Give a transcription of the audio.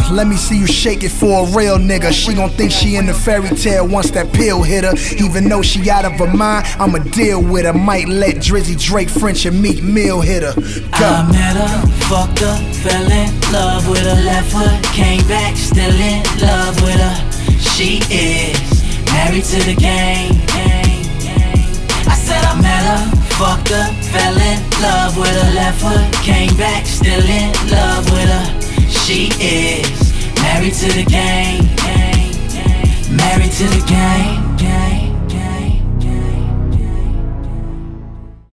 Let me see you shake it for a real nigga. She gon' think she in the fairy tale once that pill hit her. Even though she out of her mind, I'ma deal with her. Might let Drizzy, Drake, French, and Meek Mill hit her. Go. I met her, fucked her, fell in love with her. Left her, came back, still in love with her. She is married to the game. I said I met her, fucked her, fell in love with her. Left her, came back, still in love with her. She is married to the game. Married to the game.